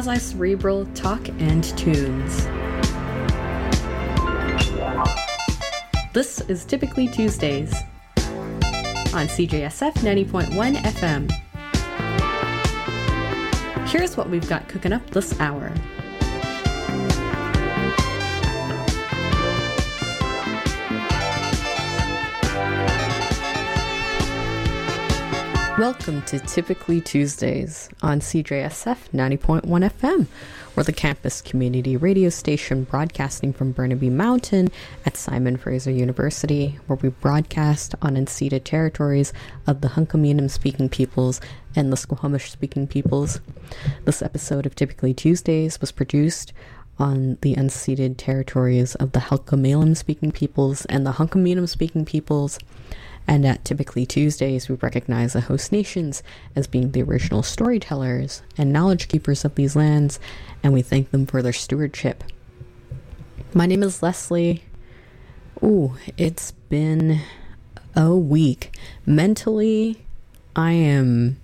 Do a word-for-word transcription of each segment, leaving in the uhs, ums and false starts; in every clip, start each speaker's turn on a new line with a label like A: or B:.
A: quasi-cerebral talk and tunes. This is Typically Tuesdays on C J S F ninety point one F M. Here's what we've got cooking up this hour. Welcome to Typically Tuesdays on C J S F ninety point one F M. We're the campus community radio station broadcasting from Burnaby Mountain at Simon Fraser University, where we broadcast on unceded territories of the Hunkaminam speaking peoples and the Squamish speaking peoples. This episode of Typically Tuesdays was produced on the unceded territories of the Halkomelem speaking peoples and the Hunkaminam speaking peoples. And at Typically Tuesdays, we recognize the host nations as being the original storytellers and knowledge keepers of these lands, and we thank them for their stewardship. My name is Leslie. Ooh, it's been a week. Mentally, I am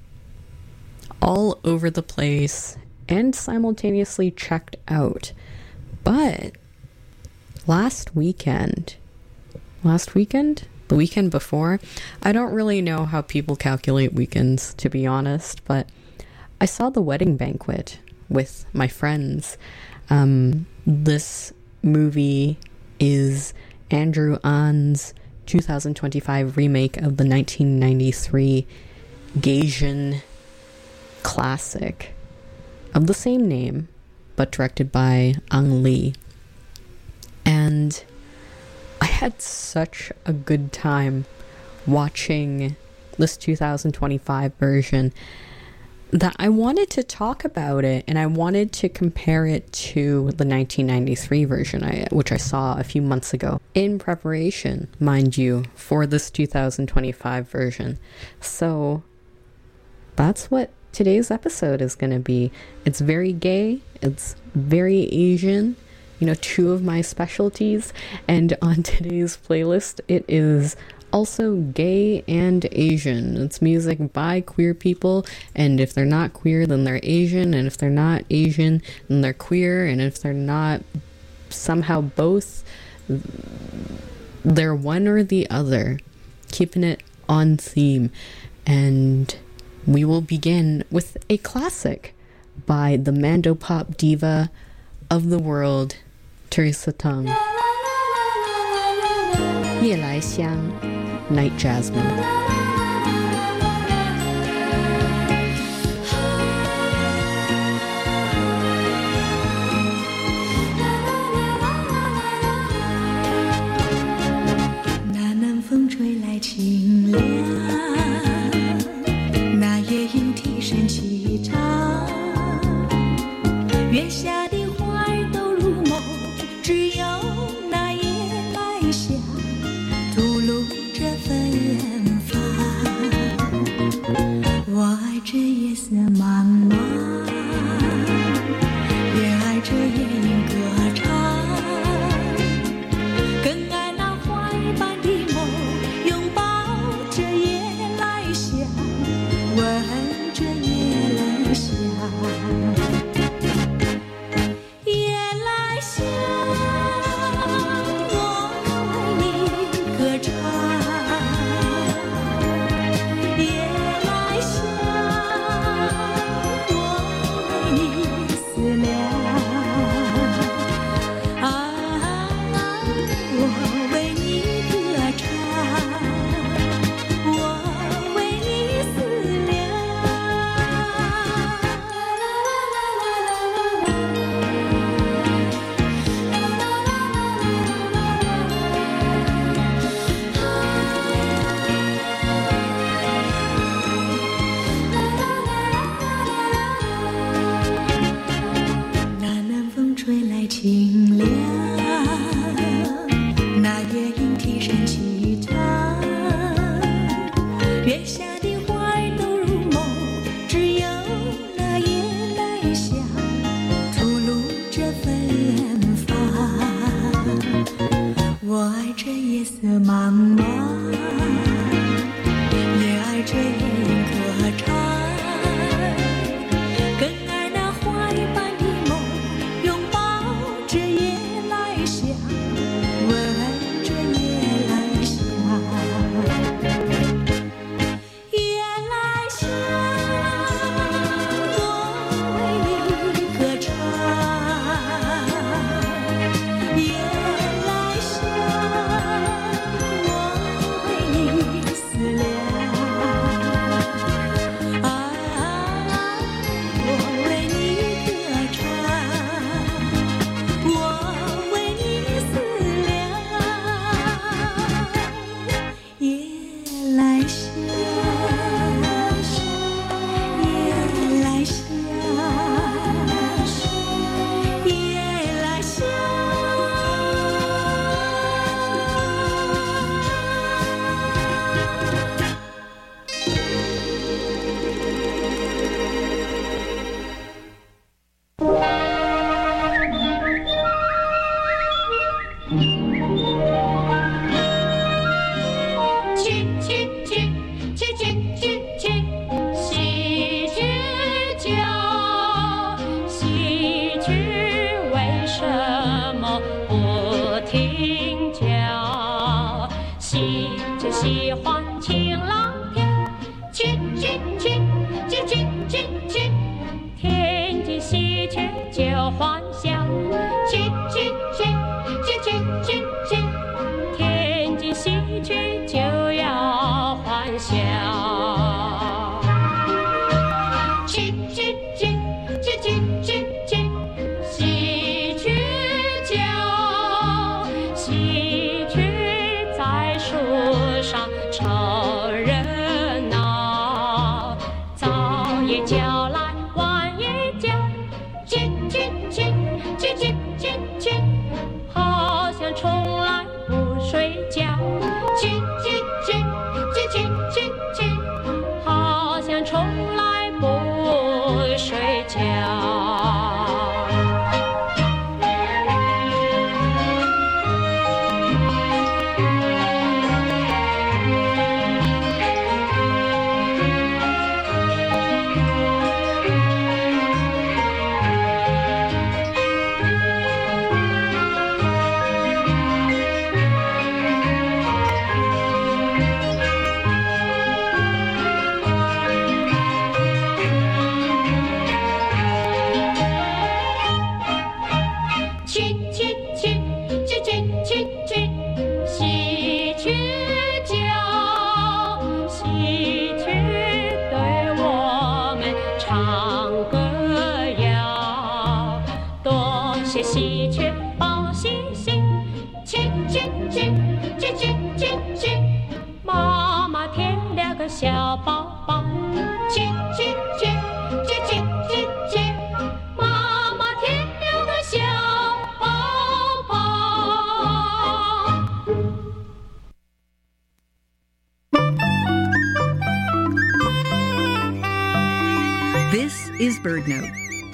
A: all over the place and simultaneously checked out. But last weekend, last weekend? The weekend before, I don't really know how people calculate weekends, to be honest, but I saw The Wedding Banquet with my friends. Um, this movie is Andrew Ahn's two thousand twenty-five remake of the nineteen ninety-three Gaijin classic of the same name, but directed by Ang Lee. And I had such a good time watching this two thousand twenty-five version that I wanted to talk about it, and I wanted to compare it to the nineteen ninety-three version, I, which I saw a few months ago, in preparation, mind you, for this two thousand twenty-five version. So that's what today's episode is going to be. It's very gay, it's very Asian, you know, two of my specialties, and on today's playlist, it is also gay and Asian. It's music by queer people, and if they're not queer, then they're Asian, and if they're not Asian, then they're queer, and if they're not somehow both, they're one or the other, keeping it on theme. And we will begin with a classic by the Mandopop diva of the world, Teresa Teng. 夜来香 Night Jasmine.
B: 这一颗茶，更爱那花一般叽叽叽叽，好像从来不睡觉。叽叽叽叽叽叽叽，好像从来不睡觉。小宝宝，叽叽叽叽叽叽叽，妈妈添了个小宝宝。
C: This is BirdNote.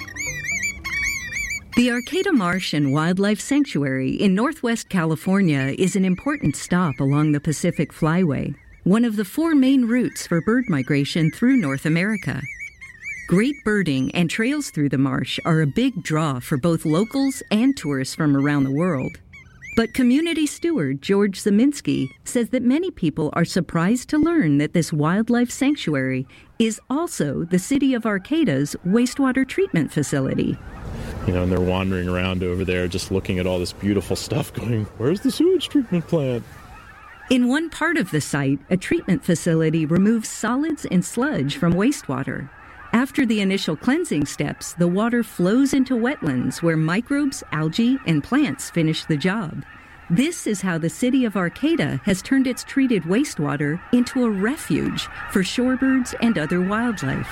C: The Arcata Marsh and Wildlife Sanctuary in Northwest California is an important stop along the Pacific Flyway, one of the four main routes for bird migration through North America. Great birding and trails through the marsh are a big draw for both locals and tourists from around the world. But community steward George Zeminski says that many people are surprised to learn that this wildlife sanctuary is also the city of Arcata's wastewater treatment facility.
D: You know, and they're wandering around over there just looking at all this beautiful stuff going, where's the sewage treatment plant?
C: In one part of the site, a treatment facility removes solids and sludge from wastewater. After the initial cleansing steps, the water flows into wetlands where microbes, algae, and plants finish the job. This is how the city of Arcata has turned its treated wastewater into a refuge for shorebirds and other wildlife.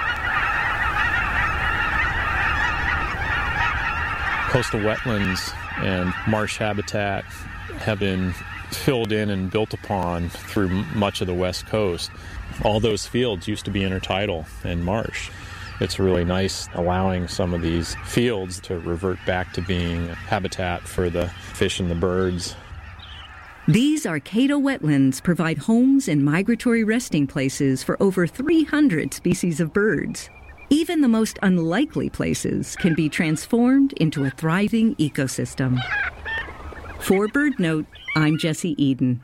D: Coastal wetlands and marsh habitat have been filled in and built upon through much of the West Coast. All those fields used to be intertidal and marsh. It's really nice allowing some of these fields to revert back to being habitat for the fish and the birds.
C: These Arcata wetlands provide homes and migratory resting places for over three hundred species of birds. Even the most unlikely places can be transformed into a thriving ecosystem. For BirdNote, I'm Jessie Eden.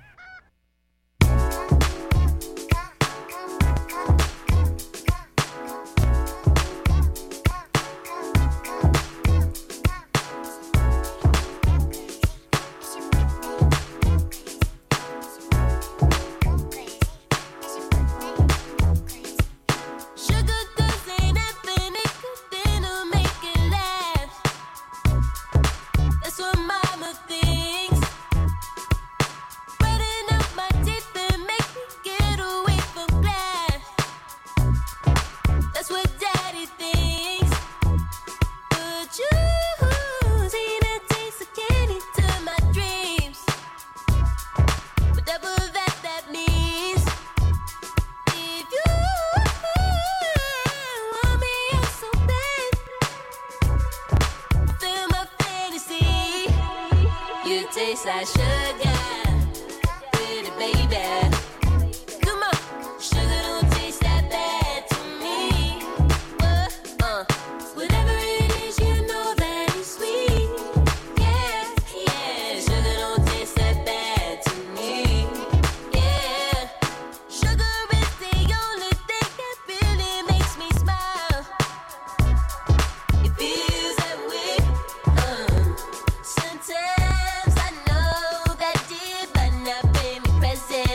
B: Sometimes I know that deep, but not pay me present.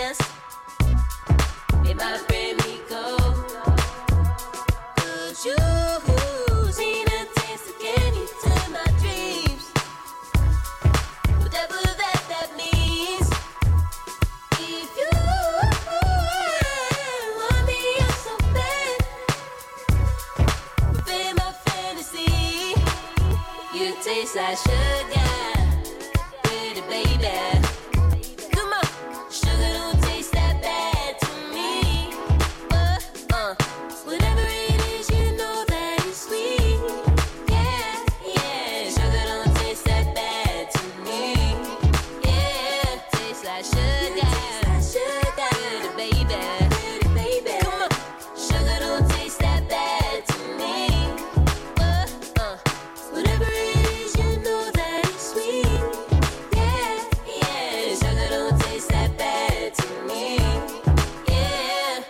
E: it tastes like sugar. Pretty baby. Come on. Sugar don't taste that bad to me. Uh, uh. Whatever it is, you know that it's sweet. Yeah, yeah. Sugar don't taste that bad to me. Yeah, tastes like sugar. Sugar, baby. Baby. Come on. Sugar don't taste that bad to me. Uh, uh. Whatever it is, you know that it's sweet. Yeah, yeah. Sugar don't taste that bad to me. Yeah.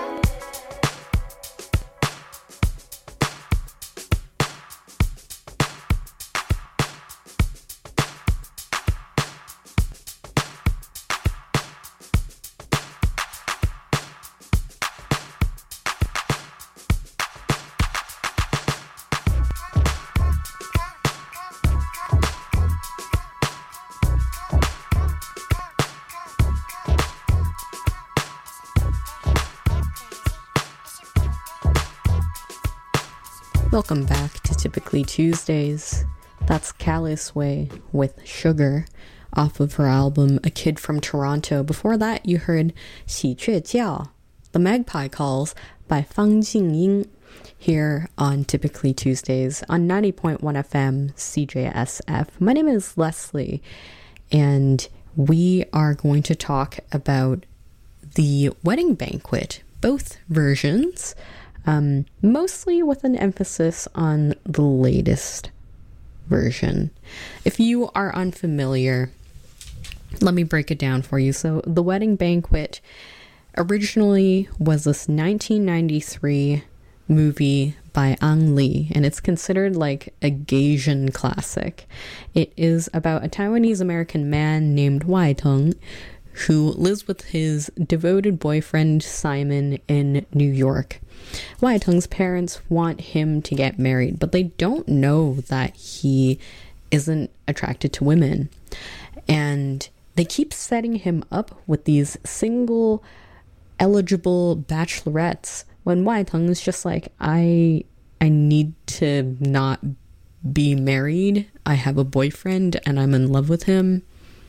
A: Welcome back to Typically Tuesdays. That's Callous Way with Sugar off of her album A Kid from Toronto. Before that, you heard 喜鹊叫, The Magpie Calls by Fang Jingying here on Typically Tuesdays on ninety point one F M C J S F. My name is Leslie, and we are going to talk about the wedding banquet, both versions. Um, mostly with an emphasis on the latest version. If you are unfamiliar, let me break it down for you. So The Wedding Banquet originally was this nineteen ninety-three movie by Ang Lee, and it's considered like a Gaysian classic. It is about a Taiwanese American man named Wai Teng who lives with his devoted boyfriend Simon in New York. Wai Teng's parents want him to get married, but they don't know that he isn't attracted to women. And they keep setting him up with these single eligible bachelorettes when Wai Teng is just like, I I need to not be married. I have a boyfriend and I'm in love with him.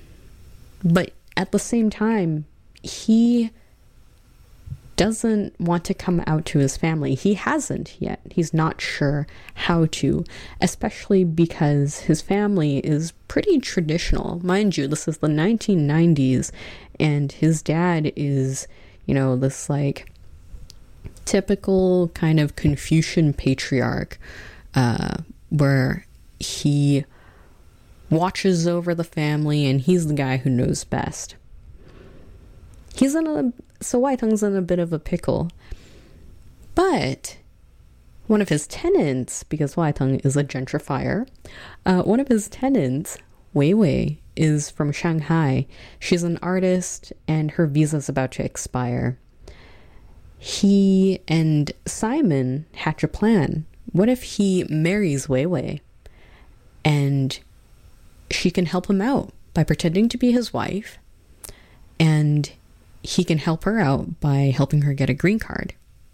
A: But at the same time, he doesn't want to come out to his family. He hasn't yet. He's not sure how to, especially because his family is pretty traditional. Mind you, this is the nineteen nineties, and his dad is, you know, this like typical kind of Confucian patriarch, uh, where he watches over the family and he's the guy who knows best. He's in a, so Wai Teng's in a bit of a pickle. But one of his tenants, because Wai Teng is a gentrifier, uh, one of his tenants, Wei Wei, is from Shanghai. She's an artist and her visa's about to expire. He and Simon hatch a plan. What if he marries Wei Wei and she can help him out by pretending to be his wife, and he can help her out by helping her get a green card.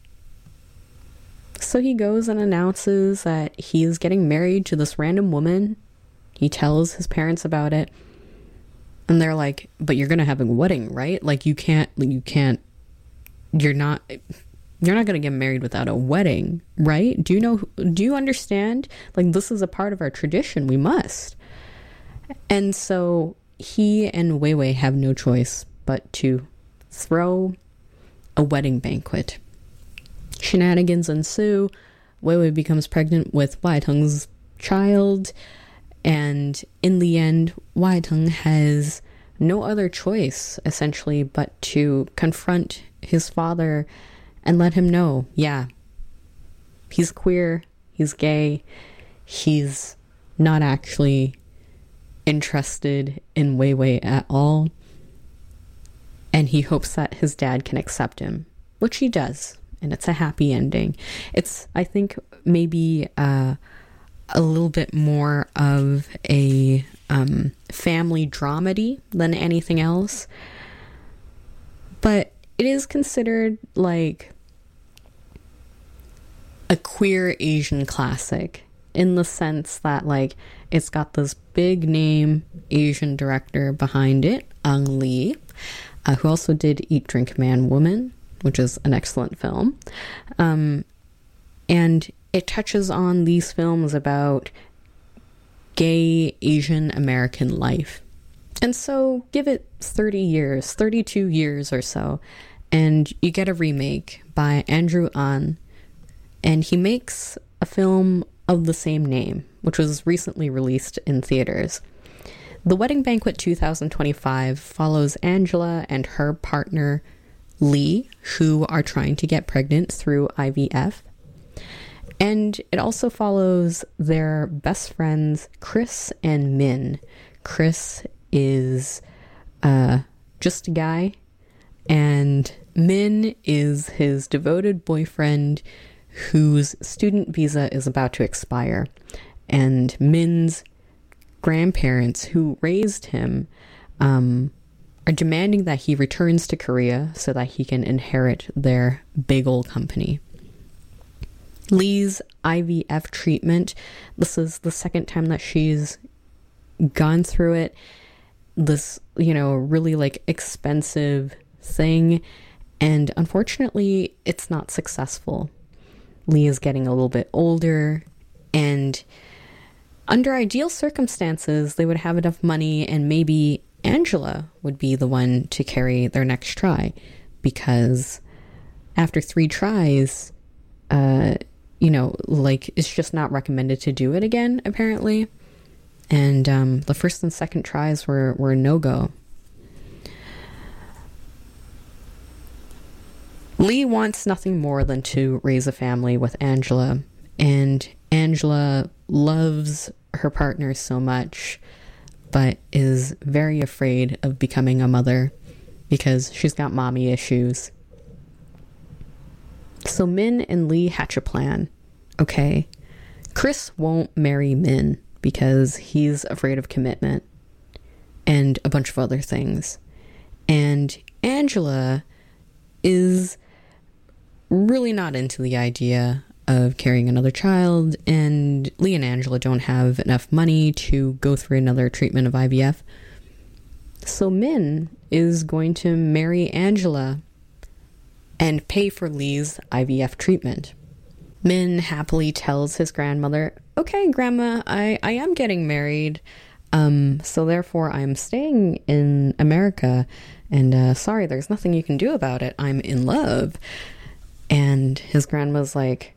A: So he goes and announces that he is getting married to this random woman. He tells his parents about it, and they're like, but you're gonna have a wedding, right? Like you can't you can't you're not you're not gonna get married without a wedding, right? Do you know do you understand? Like, this is a part of our tradition. We must. And so he and Wei Wei have no choice but to throw a wedding banquet. Shenanigans ensue. Wei Wei becomes pregnant with Wai Teng's child, and in the end, Wai Teng has no other choice, essentially, but to confront his father and let him know, yeah, he's queer, he's gay, he's not actually interested in Wei Wei at all, and he hopes that his dad can accept him, which he does, and it's a happy ending. It's, I think, maybe uh, a little bit more of a um, family dramedy than anything else, but it is considered like a queer Asian classic. in the sense that, like, it's got this big name Asian director behind it, Ang Lee, uh, who also did Eat, Drink, Man, Woman, which is an excellent film. Um, and it touches on these films about gay Asian American life. And so give it thirty years, thirty-two years or so, and you get a remake by Andrew An, and he makes a film of the same name, which was recently released in theaters. The Wedding Banquet two thousand twenty-five follows Angela and her partner Lee, who are trying to get pregnant through I V F. And it also follows their best friends, Chris and Min. Chris is uh, just a guy, and Min is his devoted boyfriend whose student visa is about to expire. And Min's grandparents, who raised him, um, are demanding that he returns to Korea so that he can inherit their big old company. Lee's I V F treatment, this is the second time that she's gone through it. This, you know, really like expensive thing, and unfortunately it's not successful. Lee is getting a little bit older, and under ideal circumstances they would have enough money and maybe Angela would be the one to carry their next try, because after three tries, uh, you know, like, it's just not recommended to do it again, apparently. And um, the first and second tries were, were a no-go. Lee wants nothing more than to raise a family with Angela, and Angela loves her partner so much, but is very afraid of becoming a mother because she's got mommy issues. So Min and Lee hatch a plan. Okay, Chris won't marry Min because he's afraid of commitment and a bunch of other things. And Angela is really not into the idea of carrying another child, and Lee and Angela don't have enough money to go through another treatment of I V F. So Min is going to marry Angela and pay for Lee's I V F treatment. Min happily tells his grandmother, okay, Grandma, I, I am getting married, um, so therefore I'm staying in America, and uh, sorry, there's nothing you can do about it. I'm in love. And his grandma's like,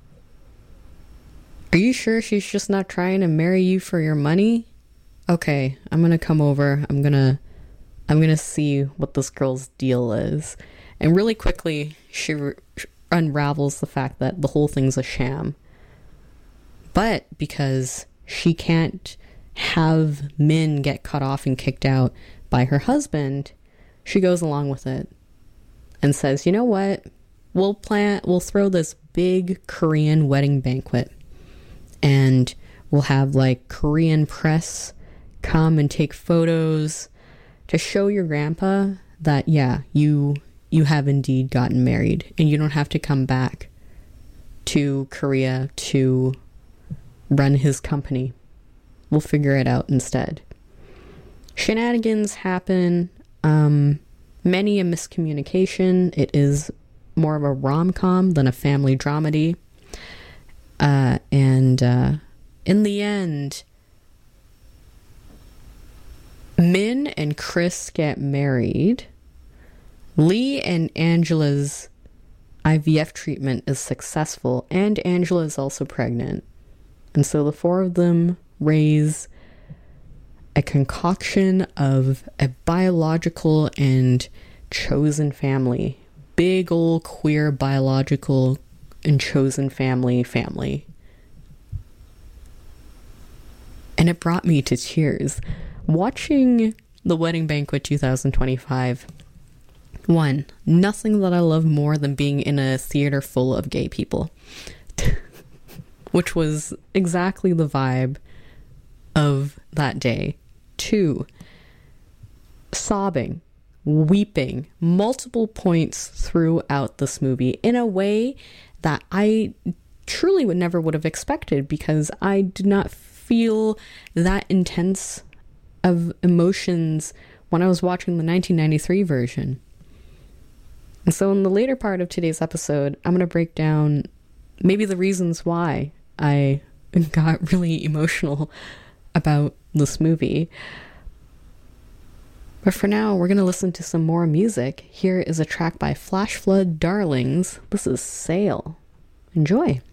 A: are you sure she's just not trying to marry you for your money? Okay, I'm gonna come over. I'm gonna, I'm gonna see what this girl's deal is. And really quickly, she re- unravels the fact that the whole thing's a sham. But because she can't have Min get cut off and kicked out by her husband, she goes along with it and says, you know what? We'll plan, we'll throw this big Korean wedding banquet, and we'll have like Korean press come and take photos to show your grandpa that, yeah, you you have indeed gotten married, and you don't have to come back to Korea to run his company. We'll figure it out instead. Shenanigans happen, um, many a miscommunication. It is more of a rom-com than a family dramedy. Uh, and uh, in the end, Min and Chris get married. Lee and Angela's I V F treatment is successful, and Angela is also pregnant. And so the four of them raise a concoction of a biological and chosen family. Big old queer biological and chosen family family. And it brought me to tears. Watching The Wedding Banquet two thousand twenty-five, one, nothing that I love more than being in a theater full of gay people. Which was exactly the vibe of that day. Two, sobbing, weeping, multiple points throughout this movie in a way that I truly would never would have expected, because I did not feel that intense of emotions when I was watching the nineteen ninety-three version. And so in the later part of today's episode, I'm going to break down maybe the reasons why I got really emotional about this movie. But for now, we're going to listen to some more music. Here is a track by Flash Flood Darlings. This is Sail. Enjoy.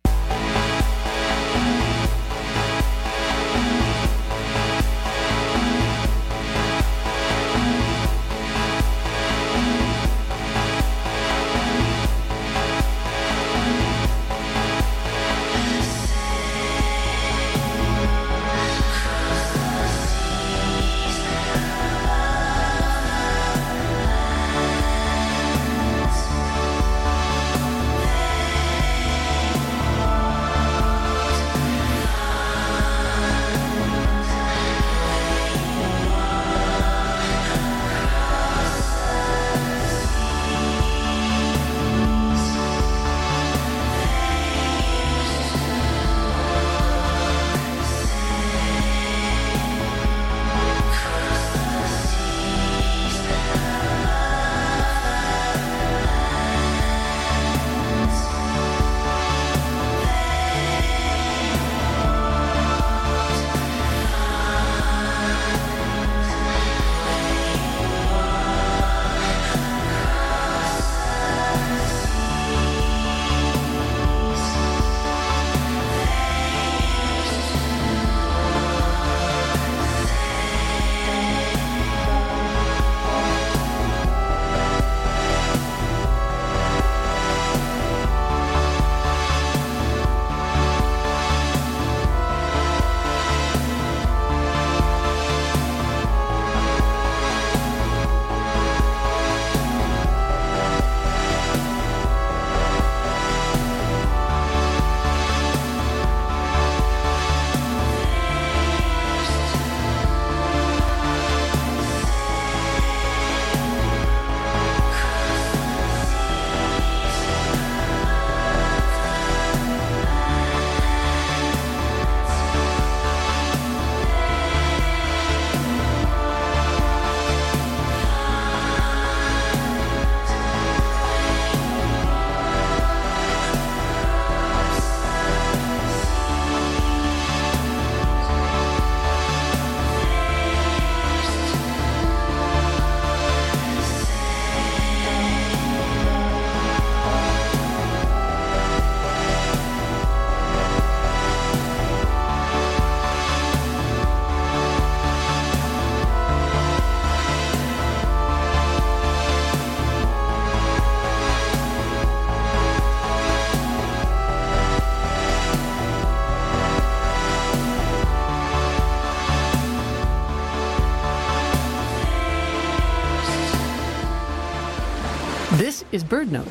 F: This is Bird Note.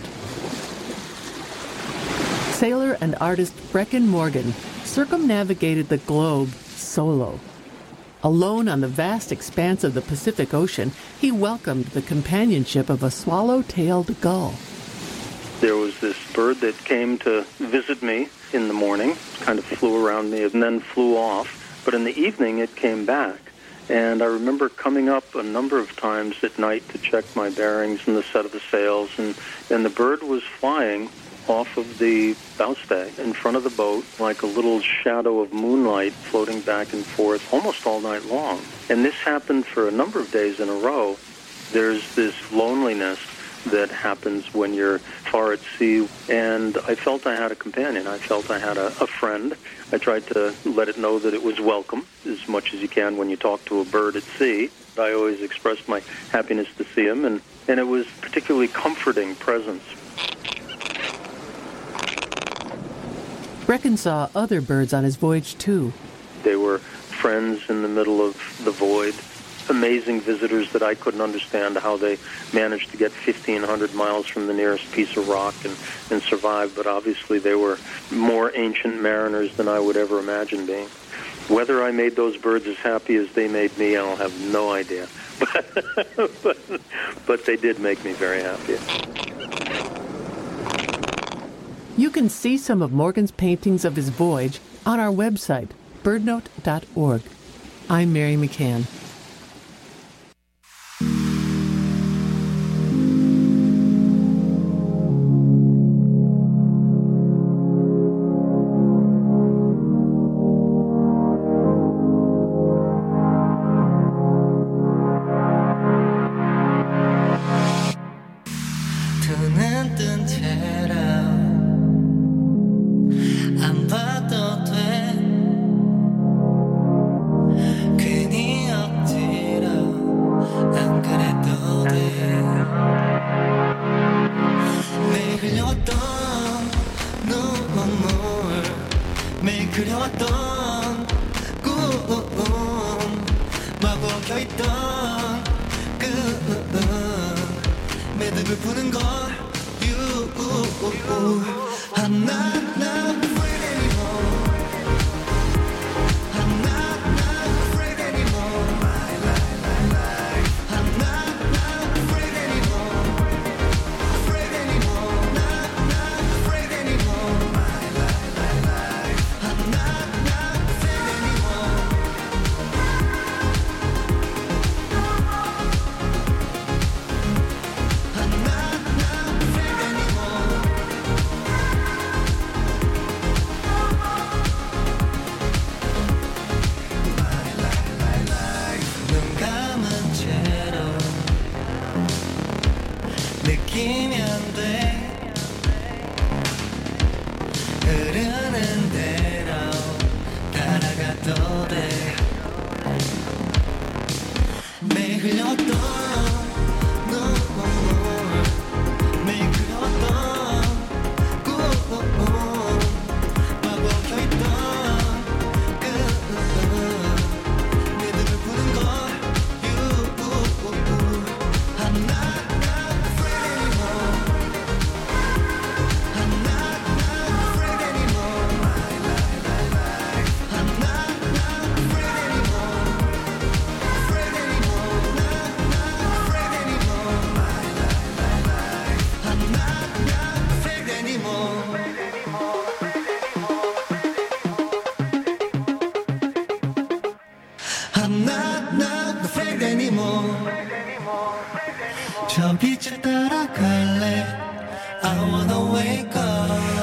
F: Sailor and artist Brecken Morgan circumnavigated the globe solo. Alone on the vast expanse of the Pacific Ocean, he welcomed the companionship of a swallow-tailed gull.
G: There was this bird that came to visit me in the morning, kind of flew around me and then flew off. But in the evening, it came back. And I remember coming up a number of times at night to check my bearings and the set of the sails, and, and the bird was flying off of the bowsprit in front of the boat like a little shadow of moonlight floating back and forth almost all night long. And this happened for a number of days in a row. There's this loneliness that happens when you're far at sea, and I felt I had a companion. I felt I had a, a friend. I tried to let it know that it was welcome as much as you can when you talk to a bird at sea. I always expressed my happiness to see him, and, and it was a particularly comforting presence.
F: Brecken saw other birds on his voyage, too.
G: They were friends in the middle of the void, amazing visitors that I couldn't understand how they managed to get fifteen hundred miles from the nearest piece of rock and, and survive, but obviously they were more ancient mariners than I would ever imagine being. Whether I made those birds as happy as they made me, I'll have no idea. But, but, but they did make me very happy.
F: You can see some of Morgan's paintings of his voyage on our website, birdnote dot org. I'm Mary McCann.
H: 두 눈 뜬 채로 안 봐도 돼 괜히 억지로 안 그래도 돼 매일 흘려왔던 눈물 매일 그려왔던 꿈 막박혀있던 그 매듭을 푸는 걸 You I'm not, not afraid anymore I'm not, not afraid anymore I'm not, not afraid anymore Afraid anymore Not, not afraid anymore I'm not, not afraid anymore I'm not, not afraid anymore 눈 감은 채로 느끼면 돼 흐르는 대로 따라가도 돼 매일 흘렸던 눈물 매일 그렸던 꿈 막박혀있던 그 매듭을 푸는 걸 You I'm not, not afraid anymore I'm not, not afraid anymore I'm not, not afraid anymore Afraid anymore Not, not afraid anymore I'm not, not afraid anymore I'm not, not afraid anymore 저 빛을 따라갈래 I wanna wake up